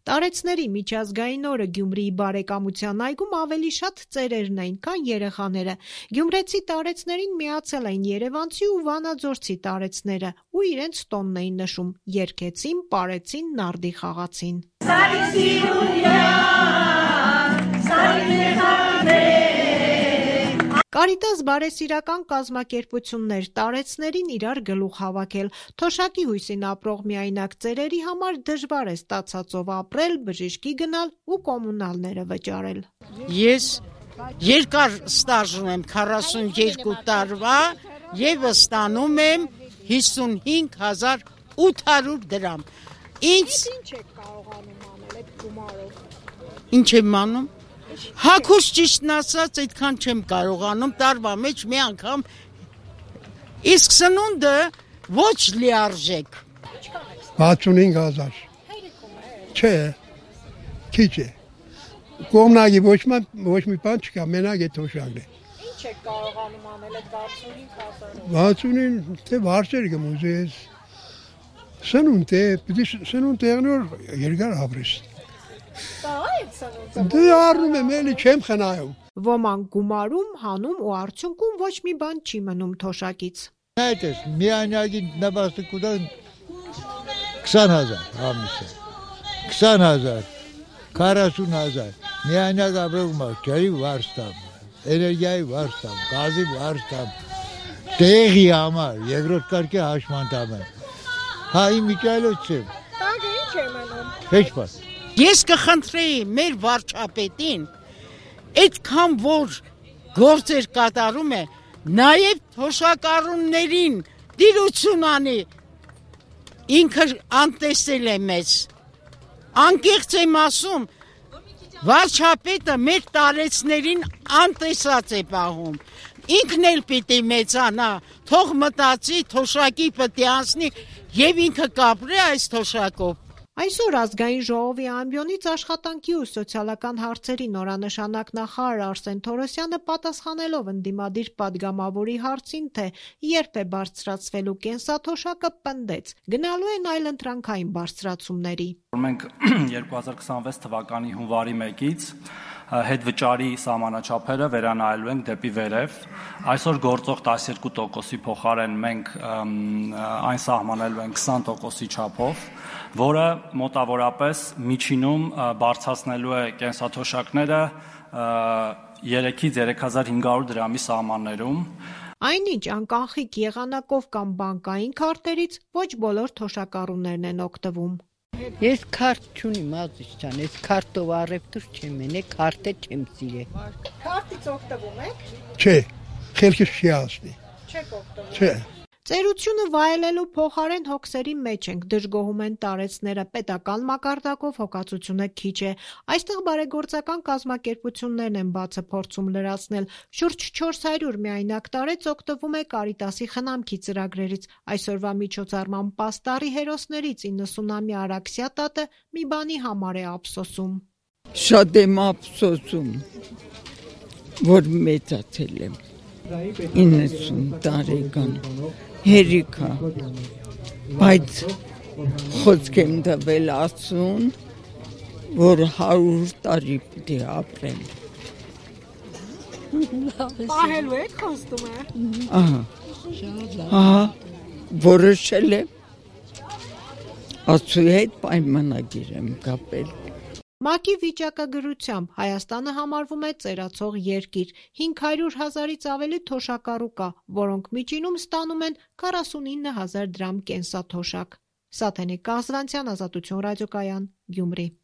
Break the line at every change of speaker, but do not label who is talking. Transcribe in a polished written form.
Տարեցների միջազգային օրը Գյումրիի բարեկամության այգում ավելի շատ ծերերն էին, քան երեխաները։ Գյումրեցի տարեցներին միացել էին երևանցի ու վանաձորցի տարեցները ու իրենց տոնն էին նշում, երգեցին, պարեցին, նարդի խաղացին։ Կարիտաս բարեսիրական կազմակերպություններ տարեցներին իրար գլուխ հավաքել։ Թոշակի հույսին ապրող միայնակ ծերերի համար դժվար է ստացածով ապրել, բժիշկի գնալ ու կոմունալները վճարել։
Ես երկար ստաժ ունեմ 42 տարվա եւ ստանում եմ 55,800 դրամ։ Ինչ եք կարողանում անել այդ գումարով։ Ինչ եմ անում։ Հակուս ճիշտն ասած այդքան չեմ կարողանում տարվա մեջ մի անգամ իսկ սնունդը ոչ լիարժեք
65,000 չէ քիչ է կողմնակի ոչ մի բան չկա մենակ է թոշակն է
Ինչ եք կարողանում անել այդ 65,000-ով։
65 թե վարձեր կմուզես սնունդ է պիտի սնունդ եղնոր երկար ապրես Դե առնում եմ էլի չեմ խնայում
Ոմանք գումարում, հանում ու արդյունքում ոչ մի բան չի մնում թոշակից։
Այդ է, միանյակի նպաստակուտան 20,000 ամիսը, 20,000, 40,000, միանյակ ապրողում ջրի վարստամ, էներգիայի վարստամ, գազի վարստամ, տեղի համար, երկրորդ կարգի հաշմանդամ եմ, հա իմ իջայլոց չեմ։
Տագը ինչ է մնում։
Հեչ բաց։
Ես կխնդրեի մեր վարչապետին այդքան որ գործեր կատարում է նաև թոշակառուներին դիրություն անի ինքը անտեսել է մեզ անկեղծ եմ ասում վարչապետը մեր տարեցներին անտեսած է պահում ինքն էլ պիտի մեծանա թող մտածի թոշակի պիտի անցնի եւ ինքը կապրի այս թոշակով
Այսօր ազգային ժողովի ամբիոնից աշխատանքի ու սոցիալական հարցերի նորանշանակ նախարար Արսեն Թորոսյանը պատասխանելով ընդդիմադիր падգամավորի հարցին, թե երբ է բարձրացվելու կենսաթոշակը, պնդեց. գնալու են այլընտրանքային բարձրացումների։
Մենք 2026 թվականի հունվարի 1-ից հետվճարի սահմանաչափերը վերանայելու ենք դեպի վերև։ Այսօր գործող 12%-ի փոխարեն մենք այն սահմանելու ենք 20%-ի չափով, որը մոտավորապես միջինում բարձրացնելու է կենսաթոշակները 3-ից 3500 դրամի սահմաններում։
Այնինչ անկախիկ եղանակով կամ բանկային քարտերից ոչ բոլոր թոշակառուներն են օգտվում։
Ես քարտ չունիմ ազիզ ջան, ես քարտով առևտուր չեմ ենե, քարտը չեմ սիրե։
Քարտից օգտվում եք։
Չէ, խելքս չի ասնի։
Չեք օգտվում։
Չէ։
Ծերությունը վայելելու փոխարեն հոգսերի մեջ ենք, դժգոհում են տարեցները, պետական մակարդակով հոգացությունը քիչ է։ Այստեղ բարեգործական կազմակերպություններն են բացը փորձում լրացնել։ Շուրջ 400 միայնակ տարեց օգտվում է Կարիտասի խնամքի ծրագրերից։ Այսօրվա միջոցառման պաստառի հերոսներից 90-ամյա Արաքսիա տատը մի բանի համար է ափսոսում։
Շատ եմ ափսոսում, որ մեծացել եմ 90 տարեկան հերիքա, բայց խոսք եմ տվել ասուն, որ 100 տարի պիտի ապրեմ։
Պահելու եք խոստում է։
Ահա, որոշել եմ, ասուի հետ պայմանագիր եմ կապել։
ՄԱԿ-ի վիճակագրությամբ Հայաստանը համարվում է ծերացող երկիր, 500,000-ից ավելի թոշակառու կա, որոնք միջինում ստանում են 49,000 դրամ կենսաթոշակ։ Սաթենիկ Կազվանցյան, Ազատություն ռադիոկայան, Գյումրի։